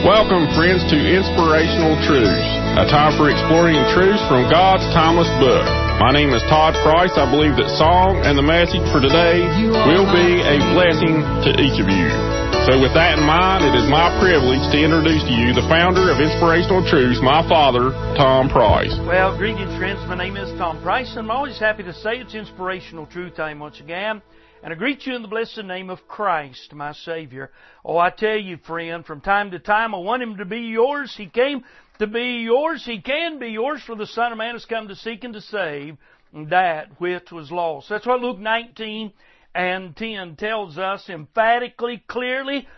Welcome, friends, to Inspirational Truths, a time for exploring truths from God's timeless book. My name is Todd Price. I believe that song and the message for today will be a blessing to each of you. So with that in mind, it is my privilege to introduce to you the founder of Inspirational Truths, my father, Tom Price. Well, greetings, friends. My name is Tom Price, and I'm always happy to say it's Inspirational Truth Time once again. And I greet you in the blessed name of Christ, my Savior. Oh, I tell you, friend, from time to time, I want Him to be yours. He came to be yours. He can be yours, for the Son of Man has come to seek and to save that which was lost. That's what Luke 19 and 10 tells us emphatically, clearly.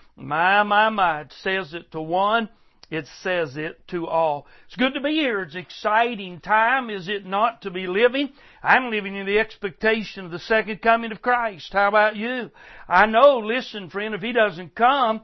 My, it says it to one. It says it to all. It's good to be here. It's an exciting time, is it not, to be living? I'm living in the expectation of the second coming of Christ. How about you? I know, listen, friend, if He doesn't come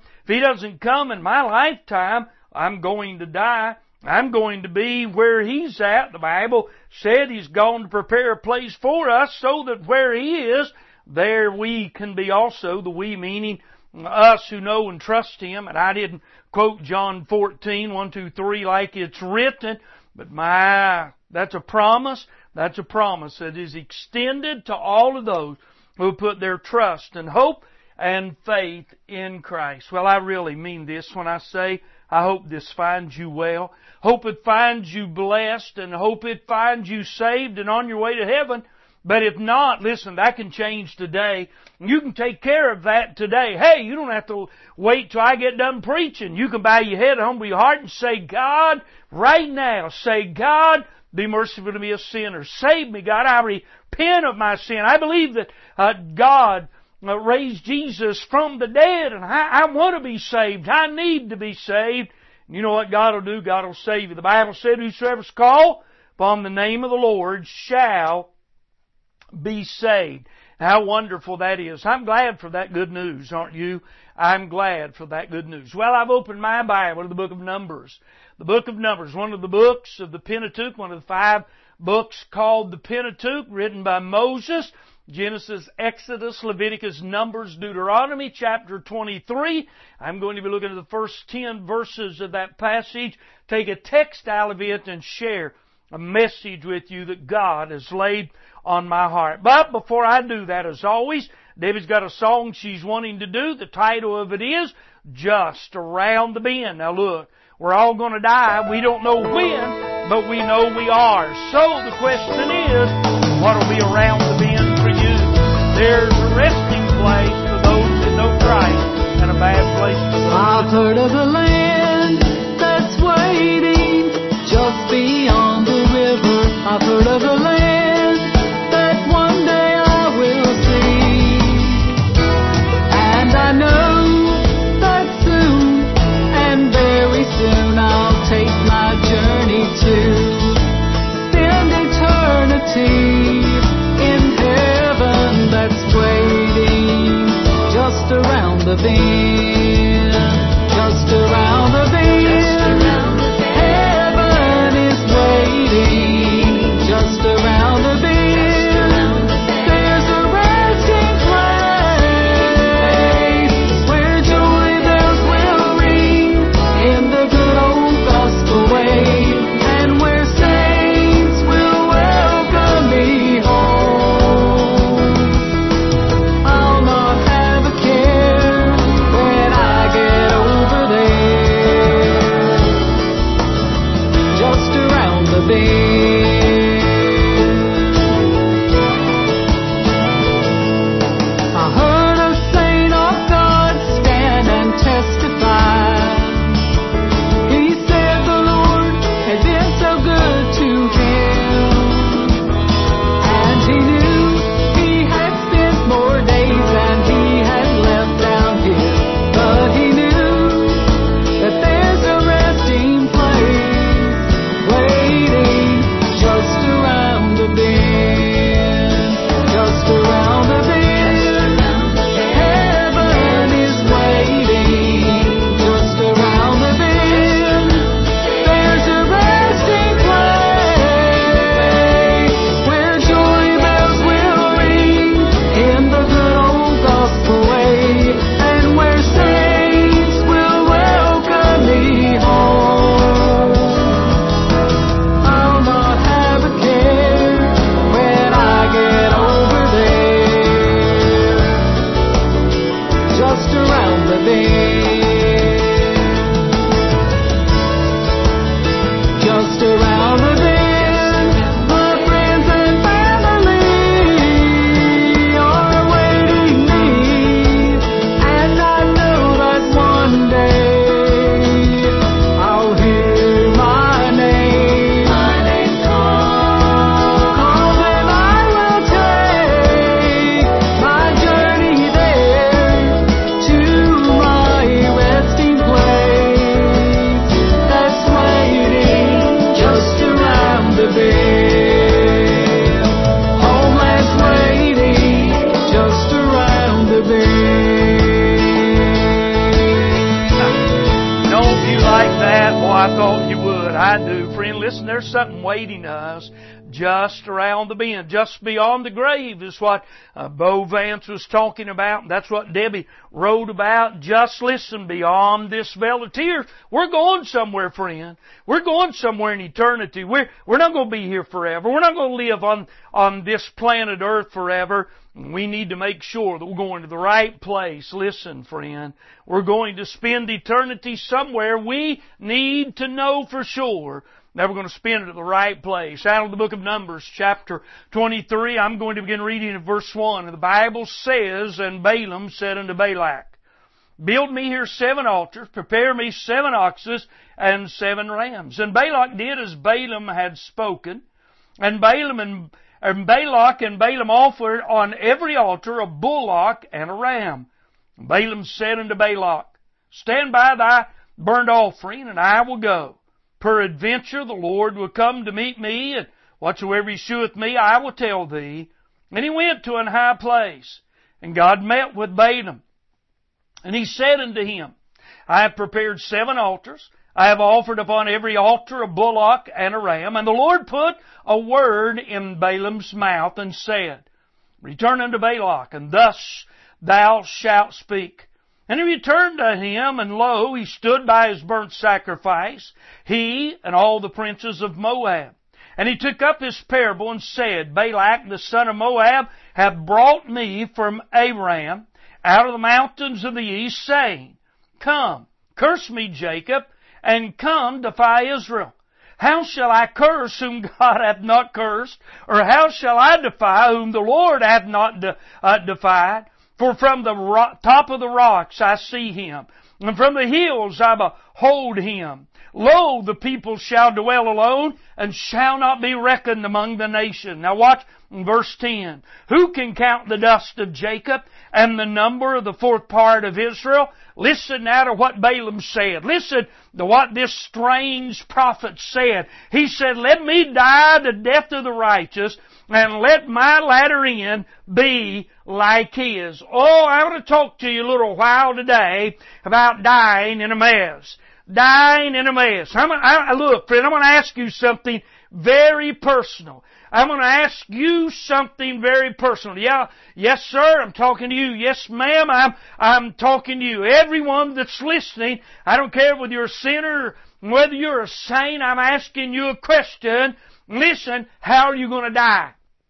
in my lifetime, I'm going to die. I'm going to be where He's at. The Bible said He's gone to prepare a place for us so that where He is, there we can be also. The we meaning us who know and trust Him. And I didn't quote John 14, 1, 2, 3 like it's written, but that's a promise. That's a promise that is extended to all of those who put their trust and hope and faith in Christ. Well, I really mean this when I say I hope this finds you well. Hope it finds you blessed, and hope it finds you saved and on your way to heaven. But if not, listen, that can change today. You can take care of that today. Hey, you don't have to wait till I get done preaching. You can bow your head, humble your heart, and say, God, right now, say, God, be merciful to me, a sinner. Save me, God. I repent of my sin. I believe that God raised Jesus from the dead, and I want to be saved. I need to be saved. You know what God will do? God will save you. The Bible said, whosoever's called upon the name of the Lord shall be saved. How wonderful that is. I'm glad for that good news, aren't you? I'm glad for that good news. Well, I've opened my Bible to the book of Numbers. The book of Numbers, one of the books of the Pentateuch, one of the 5 books called the Pentateuch, written by Moses. Genesis, Exodus, Leviticus, Numbers, Deuteronomy, chapter 23. I'm going to be looking at the first 10 verses of that passage, take a text out of it, and share a message with you that God has laid on my heart. But before I do that, as always, Debbie's got a song she's wanting to do. The title of it is Just Around the Bend. Now look, we're all going to die. We don't know when, but we know we are. So the question is, what will be around the bend for you? There's a resting place for those that know Christ, and a bad place for those. I've heard of a land that's waiting just beyond the river. I've heard of a land that one day I will see. And I know that soon, and very soon, I'll take my journey to spend eternity in heaven that's waiting just around the bend. Just around the bend. Heaven is waiting just around the bend. There's a resting place where joy bells will ring in the good old gospel way, and where saints will welcome me home. I'll not have a care when I get over there. Just around the bend. I heard a saint of God stand and testify. He said the Lord had been so good to him, and he knew he had spent more days than he had left down here. But he knew that there's a resting place waiting do, friend. Listen, there's something waiting us just around the bend, just beyond the grave is what Bo Vance was talking about. And that's what Debbie wrote about. Just listen, beyond this veil of tears. We're going somewhere, friend. We're going somewhere in eternity. We're not going to be here forever. We're not going to live on this planet Earth forever. We need to make sure that we're going to the right place. Listen, friend, we're going to spend eternity somewhere. We need to know for sure that we're going to spend it at the right place. Out of the book of Numbers, chapter 23, I'm going to begin reading at verse 1. And the Bible says, And Balaam said unto Balak, Build me here 7 altars, prepare me 7 oxes and 7 rams. And Balak did as Balaam had spoken, and Balak and Balaam offered on every altar a bullock and a ram. And Balaam said unto Balak, Stand by thy burnt offering, and I will go. Peradventure the Lord will come to meet me, and whatsoever He sheweth me, I will tell thee. And he went to an high place, and God met with Balaam. And He said unto him, I have prepared 7 altars. I have offered upon every altar a bullock and a ram. And the Lord put a word in Balaam's mouth, and said, Return unto Balak, and thus thou shalt speak. And he returned to him, and lo, he stood by his burnt sacrifice, he and all the princes of Moab. And he took up his parable and said, Balak the son of Moab hath brought me from Aram out of the mountains of the east, saying, Come, curse me, Jacob, and come, defy Israel. How shall I curse whom God hath not cursed? Or how shall I defy whom the Lord hath not defied? For from the top of the rocks I see Him, and from the hills I behold Him. Lo, the people shall dwell alone, and shall not be reckoned among the nations. Now watch verse 10. Who can count the dust of Jacob, and the number of the 4th part of Israel? Listen now to what Balaam said. Listen to what this strange prophet said. He said, Let me die the death of the righteous, and let my latter end be like his. Oh, I want to talk to you a little while today about dying in a mess. Dying in a mess. Look, friend, I'm going to ask you something very personal. I'm going to ask you something very personal. Yeah, yes, sir, I'm talking to you. Yes, ma'am, I'm talking to you. Everyone that's listening, I don't care whether you're a sinner or whether you're a saint, I'm asking you a question. Listen, how are you going to die?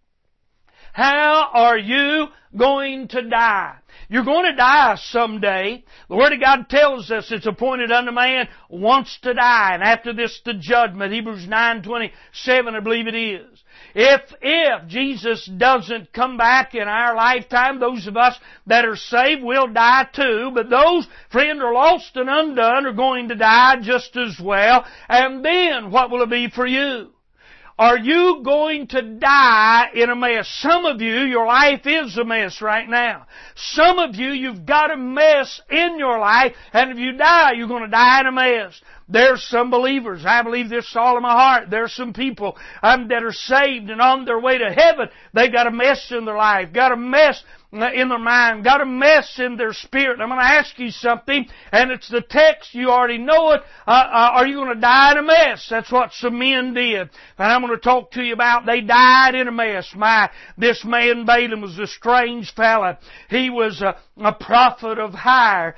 How are you going to die? You're going to die someday. The Word of God tells us it's appointed unto man once to die, and after this the judgment. Hebrews 9:27, I believe it is. If Jesus doesn't come back in our lifetime, those of us that are saved will die too, but those, friend, are lost and undone are going to die just as well. And then what will it be for you? Are you going to die in a mess? Some of you, your life is a mess right now. Some of you, you've got a mess in your life, and if you die, you're going to die in a mess. There's some believers, I believe this with all of my heart, there's some people that are saved and on their way to heaven. They've got a mess in their life, got a mess in their mind, got a mess in their spirit. I'm going to ask you something, and it's the text, you already know it. Are you going to die in a mess? That's what some men did. And I'm going to talk to you about, they died in a mess. This man Balaam was a strange fella. He was a prophet of hire.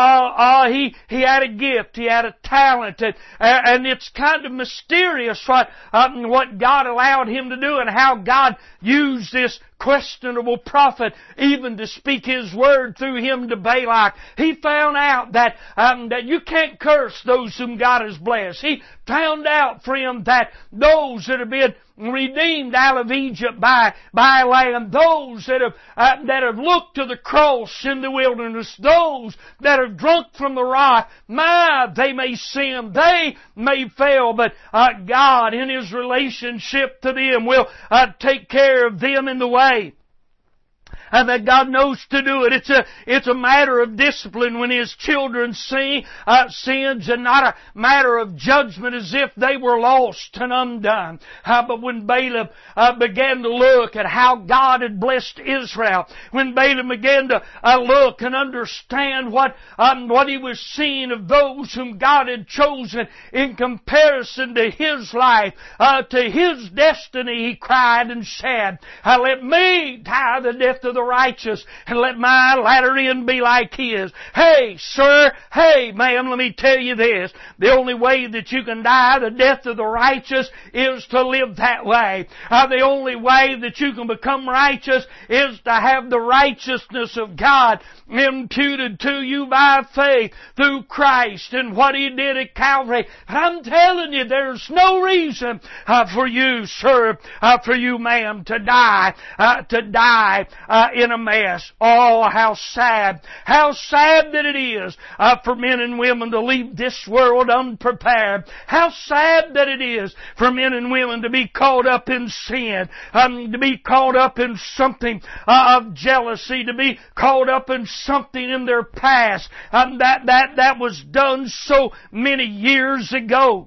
He had a gift, he had a talent, and it's kind of mysterious what God allowed him to do and how God used this questionable prophet even to speak His word through him to Balak. He found out that you can't curse those whom God has blessed. He found out, friend, that those that have been redeemed out of Egypt by land, those that have looked to the cross in the wilderness, those that have drunk from the rock, they may sin, they may fail, but God in His relationship to them will take care of them in the way. that God knows to do it. It's a matter of discipline when His children sins, and not a matter of judgment as if they were lost and undone. But when Balaam began to look at how God had blessed Israel, when Balaam began to look and understand what he was seeing of those whom God had chosen in comparison to his life, to his destiny, he cried and said, let me die the death of the righteous, and let my latter end be like his. Hey, sir, hey, ma'am, let me tell you this. The only way that you can die the death of the righteous is to live that way. The only way that you can become righteous is to have the righteousness of God imputed to you by faith through Christ and what He did at Calvary. I'm telling you, there's no reason for you, sir, for you, ma'am, to die in a mess. Oh, how sad that it is for men and women to leave this world unprepared. How sad that it is for men and women to be caught up in sin, to be caught up in something of jealousy, to be caught up in something in their past that was done so many years ago.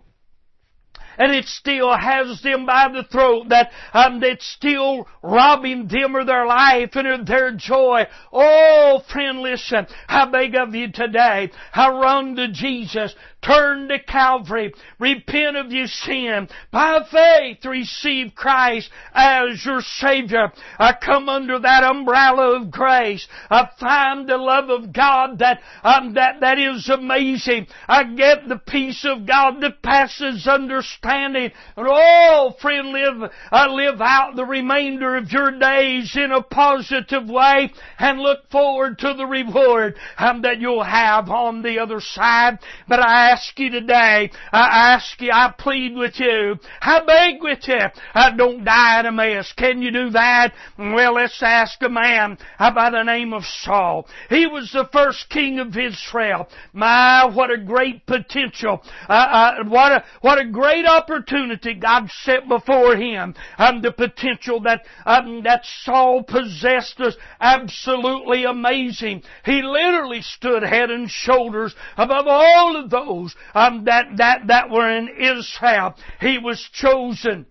And it still has them by the throat, that's still robbing them of their life and of their joy. Oh, friend, listen, I beg of you today, run to Jesus, turn to Calvary, repent of your sin, by faith receive Christ as your Savior. Come under that umbrella of grace. Find the love of God that is amazing. Get the peace of God that passes understanding. And oh, friend, live out the remainder of your days in a positive way and look forward to the reward that you'll have on the other side. But I ask you today, I plead with you, I beg with you, don't die in a mess. Can you do that? Well, let's ask a man by the name of Saul. He was the first king of Israel. My, what a great potential. What a great opportunity God set before him. The potential that Saul possessed was absolutely amazing. He literally stood head and shoulders above all of those that were in Israel. He was chosen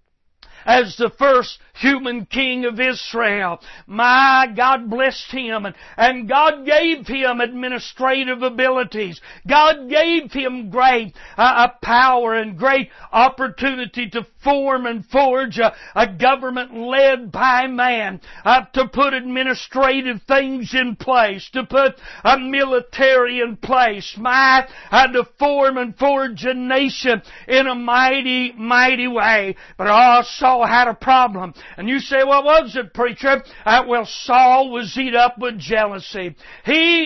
as the first human king of Israel. My, God blessed him, and God gave him administrative abilities. God gave him great power and great opportunity to form and forge a government led by man, to put administrative things in place, to put a military in place, to form and forge a nation in a mighty, mighty way. But Saul had a problem. And you say, what was it, preacher? Well, Saul was eat up with jealousy. He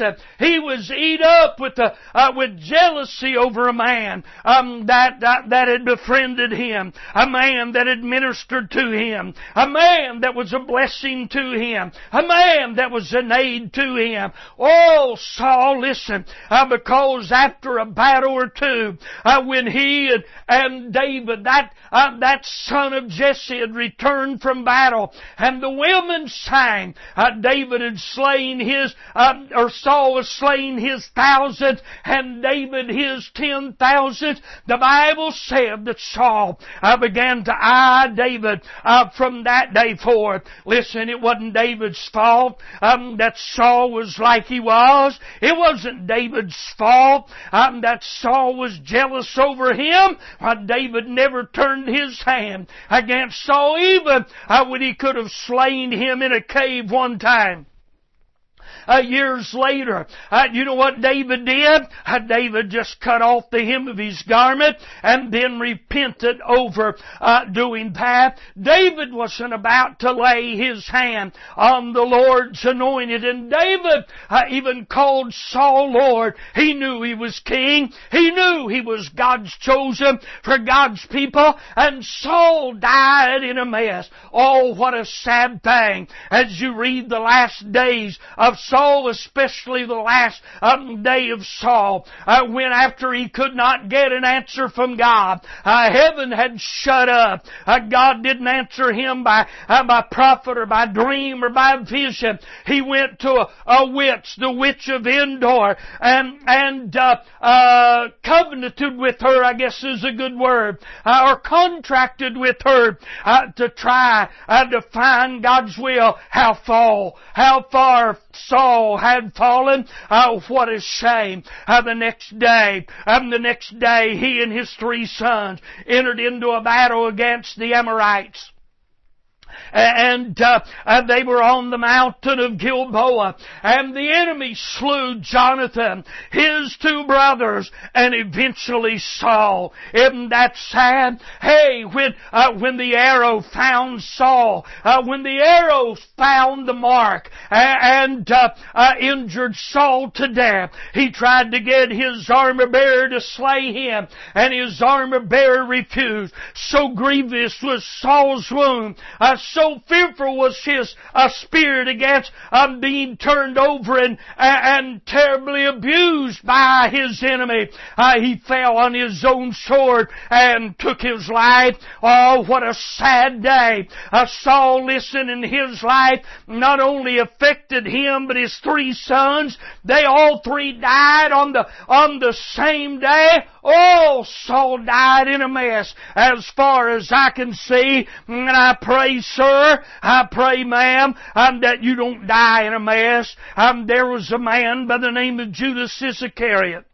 was eat up with jealousy over a man that had befriended him, a man that had ministered to him, a man that was a blessing to him, a man that was an aid to him. Oh, Saul, listen, because after a battle or two, when he and David, that son of Jesse, had returned from battle, and the women sang, David had slain Saul was slain his 1,000, and David his 10,000. The Bible said that Saul began to eye David from that day forth. Listen, it wasn't David's fault that Saul was like he was. It wasn't David's fault that Saul was jealous over him. David never turned his hand against Saul, even when he could have slain him in a cave one time. Years later, you know what David did? David just cut off the hem of his garment and then repented over doing that. David wasn't about to lay his hand on the Lord's anointed, and David even called Saul Lord. He knew he was king. He knew he was God's chosen for God's people, and Saul died in a mess. Oh, what a sad thing as you read the last days of Saul, especially the last day of Saul, when after he could not get an answer from God, heaven had shut up. God didn't answer him by prophet or by dream or by vision. He went to a witch, the witch of Endor, and covenanted with her, I guess is a good word, or contracted with her to try to find God's will. How far Saul had fallen. What a shame. The next day, he and his 3 sons entered into a battle against the Amorites. And they were on the mountain of Gilboa, and the enemy slew Jonathan, his 2 brothers, and eventually Saul. Isn't that sad? Hey, when the arrow found Saul, when the arrow found the mark and injured Saul to death, he tried to get his armor bearer to slay him, and his armor bearer refused. So grievous was Saul's wound, so fearful was his spirit against being turned over and terribly abused by his enemy. He fell on his own sword and took his life. Oh, what a sad day. Saul, listen, in his life not only affected him, but his 3 sons. They all 3 died on the same day. Oh, Saul died in a mess as far as I can see. And I pray, sir, I pray, ma'am, that you don't die in a mess. There was a man by the name of Judas Iscariot.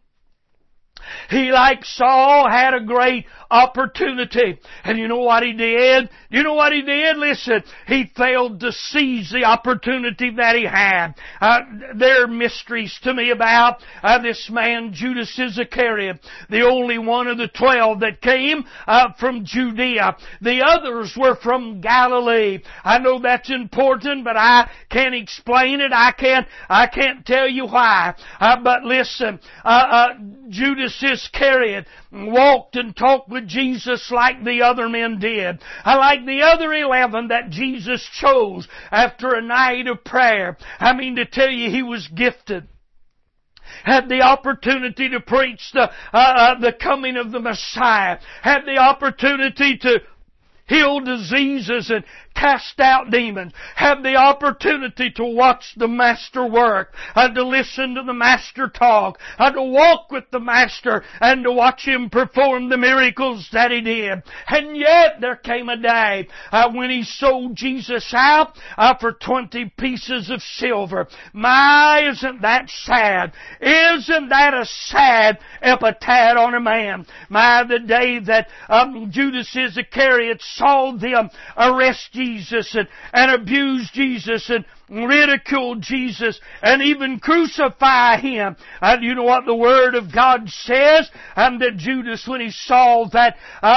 He, like Saul, had a great opportunity. And you know what he did? Listen, he failed to seize the opportunity that he had. There are mysteries to me about this man, Judas Iscariot, the only one of the 12 that came from Judea. The others were from Galilee. I know that's important, but I can't explain it. I can't tell you why. But listen, Judas Iscariot walked and talked with Jesus like the other men did. Like the other 11 that Jesus chose after a night of prayer. I mean to tell you, he was gifted. Had the opportunity to preach the coming of the Messiah. Had the opportunity to heal diseases and cast out demons. Have the opportunity to watch the Master work, to listen to the Master talk, to walk with the Master, and to watch Him perform the miracles that He did. And yet there came a day when He sold Jesus out for 20 pieces of silver. My, isn't that sad? Isn't that a sad epitaph on a man? My, the day that Judas Iscariot saw them arrest Jesus and abuse Jesus and ridicule Jesus and even crucify Him. And you know what the Word of God says? That Judas, when he saw that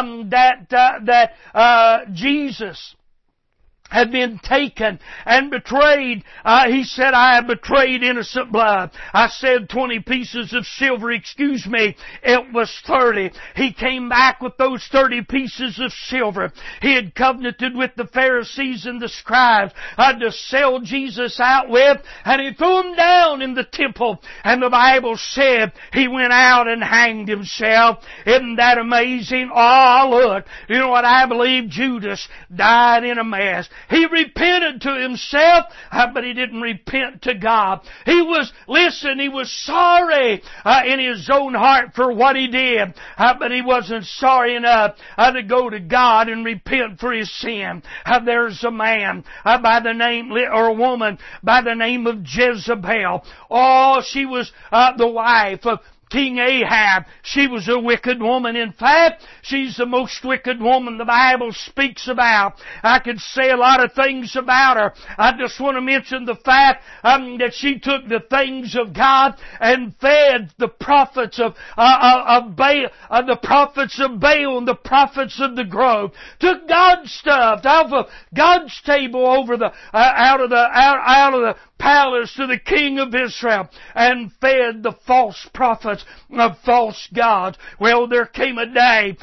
Jesus had been taken and betrayed, he said, I have betrayed innocent blood. I said 20 pieces of silver, excuse me, it was 30. He came back with those 30 pieces of silver. He had covenanted with the Pharisees and the scribes to sell Jesus out with, and he threw him down in the temple. And the Bible said he went out and hanged himself. Isn't that amazing? Oh, look, you know what I believe? Judas died in a mess. He repented to himself, but he didn't repent to God. He was sorry in his own heart for what he did, but he wasn't sorry enough to go to God and repent for his sin. There's a man by the name, or a woman by the name of Jezebel. Oh, she was the wife of King Ahab. She was a wicked woman. In fact, she's the most wicked woman the Bible speaks about. I could say a lot of things about her. I just want to mention the fact that she took the things of God and fed the prophets of Baal, the prophets of Baal and the prophets of the grove. Took God's stuff out of God's table over out of the palace to the king of Israel and fed the false prophets of false gods. Well, there came a day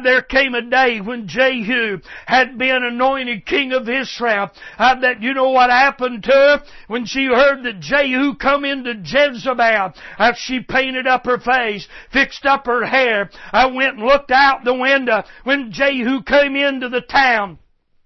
when Jehu had been anointed king of Israel, that you know what happened to her? When she heard that Jehu come into Jezebel, she painted up her face, fixed up her hair, went and looked out the window when Jehu came into the town.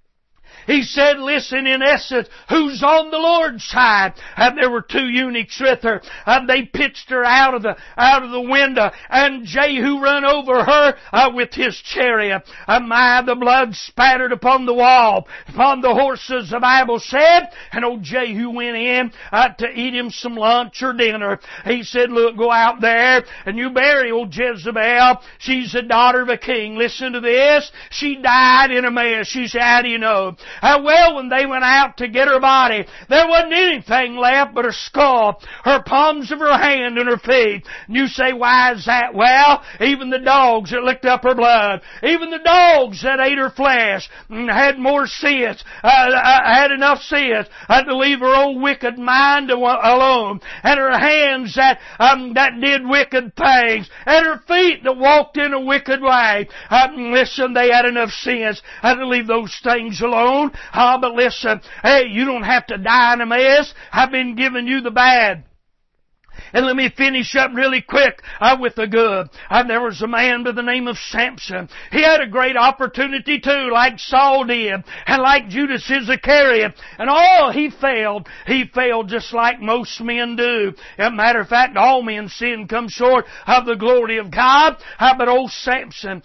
He said, listen, in essence, who's on the Lord's side? There were two eunuchs with her. They pitched her out of the window, and Jehu run over her with his chariot. The blood spattered upon the wall, upon the horses, the Bible said. And old Jehu went in to eat him some lunch or dinner. He said, look, go out there and you bury old Jezebel. She's the daughter of a king. Listen to this. She died in a mess. She said, how do you know? Well, when they went out to get her body, there wasn't anything left but her skull, her palms of her hand and her feet. And you say, why is that? Well, even the dogs that licked up her blood, even the dogs that ate her flesh, had more sense, had enough sense to leave her old wicked mind alone, and her hands that did wicked things, and her feet that walked in a wicked way. Listen, they had enough sense to leave those things alone. But listen, hey, you don't have to die in a mess. I've been giving you the bad. And let me finish up really quick with the good. There was a man by the name of Samson. He had a great opportunity too, like Saul did, and like Judas Iscariot. And he failed. He failed just like most men do. As a matter of fact, all men sin come short of the glory of God. But old Samson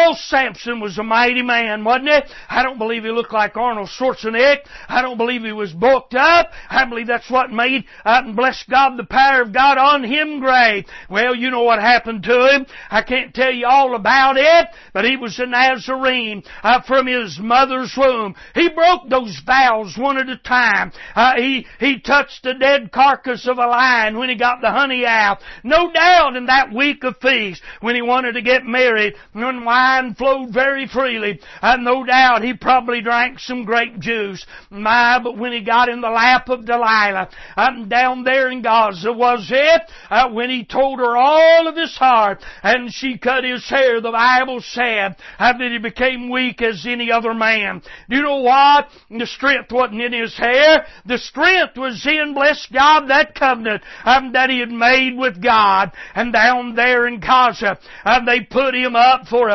was a mighty man, wasn't he? I don't believe he looked like Arnold Schwarzenegger. I don't believe he was bulked up. I believe that's what made, bless God, the power of God on him great. Well, you know what happened to him. I can't tell you all about it, but he was a Nazarene from his mother's womb. He broke those vows one at a time. He touched the dead carcass of a lion when he got the honey out. No doubt in that week of feast, when he wanted to get married, when wine flowed very freely, no doubt he probably drank some grape juice. But when he got in the lap of Delilah, down there in Gaza, was it when he told her all of his heart and she cut his hair, the Bible said that he became weak as any other man. Do you know what? The strength wasn't in his hair. The strength was in, bless God, that covenant that he had made with God. And down there in Gaza, they put him up for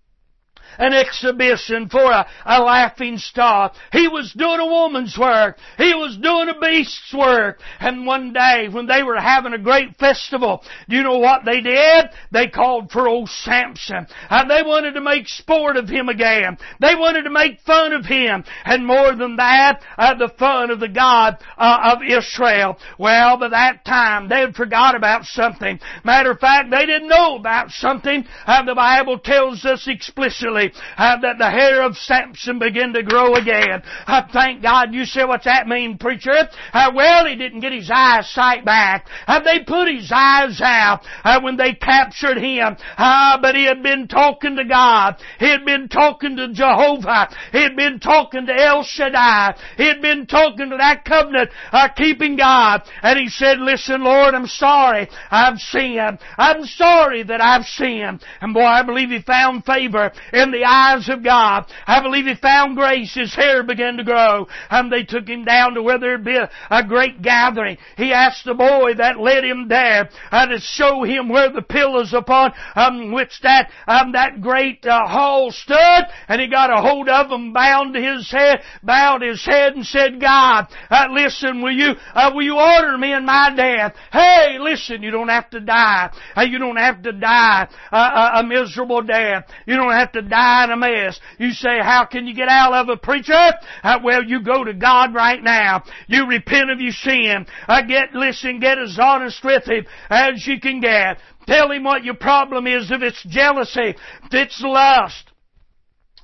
an exhibition, for a laughing stock. He was doing a woman's work. He was doing a beast's work. And one day, when they were having a great festival, do you know what they did? They called for old Samson. They wanted to make sport of him again. They wanted to make fun of him. And more than that, the fun of the God of Israel. Well, by that time, they had forgot about something. Matter of fact, they didn't know about something. The Bible tells us explicitly that the hair of Samson began to grow again. Thank God. You say, what's that mean, preacher? Well, he didn't get his eyesight back. They put his eyes out when they captured him. But he had been talking to God. He had been talking to Jehovah. He had been talking to El Shaddai. He had been talking to that covenant keeping God. And he said, listen, Lord, I'm sorry I've sinned. I'm sorry that I've sinned. And boy, I believe he found favor in the eyes of God. I believe he found grace. His hair began to grow. And they took him down to where there'd be a great gathering. He asked the boy that led him there to show him where the pillars upon which that great hall stood. And he got a hold of them, bowed his head and said, God, listen, will you order me in my death? Hey, listen, you don't have to die. You don't have to die a miserable death. You don't have to die in a mess. You say, how can you get out of it, preacher? Well, you go to God right now. You repent of your sin. Get as honest with Him as you can get. Tell Him what your problem is. If it's jealousy, if it's lust, or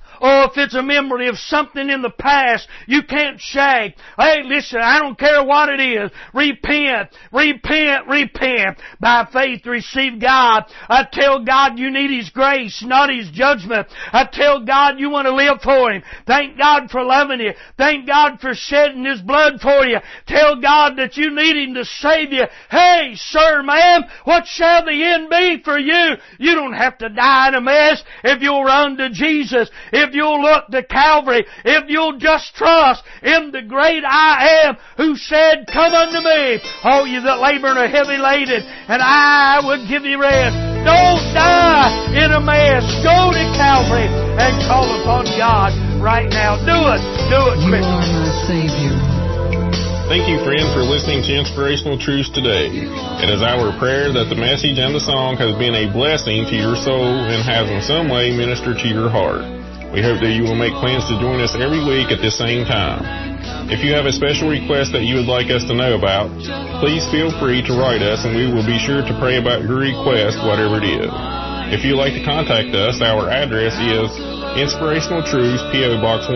if it's a memory of something in the past you can't shake, hey, listen, I don't care what it is. Repent, repent, repent. By faith receive God. I tell God you need His grace, not His judgment. I tell God you want to live for Him. Thank God for loving you. Thank God for shedding His blood for you. Tell God that you need Him to save you. Hey, sir, ma'am, what shall the end be for you? You don't have to die in a mess if you'll run to Jesus, if you'll look to Calvary, if you'll just trust in the great I Am who said, come unto me, all you that labor and are heavy laden, and I will give you rest. Don't die in a mess. Go to Calvary and call upon God right now. Do it. Do it quick. You are my Savior. Thank you, friend, for listening to Inspirational Truths today. It is our prayer that the message and the song has been a blessing to your soul and has in some way ministered to your heart. We hope that you will make plans to join us every week at this same time. If you have a special request that you would like us to know about, please feel free to write us and we will be sure to pray about your request, whatever it is. If you'd like to contact us, our address is Inspirational Truths, P.O. Box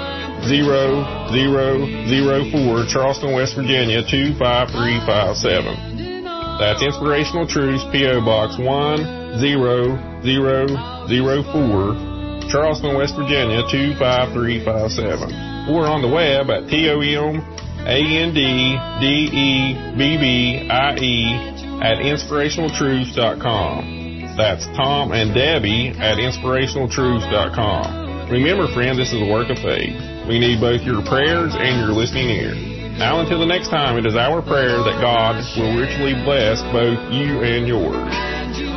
10004, Charleston, West Virginia 25357. That's Inspirational Truths, P.O. Box 10004, Charleston, West Virginia 25357. Or on the web at TOMANDEBBIE@Inspirationaltruths.com. That's Tom and Debbie at InspirationalTruths.com. Remember, friend, this is a work of faith. We need both your prayers and your listening ear. Now until the next time, it is our prayer that God will richly bless both you and yours.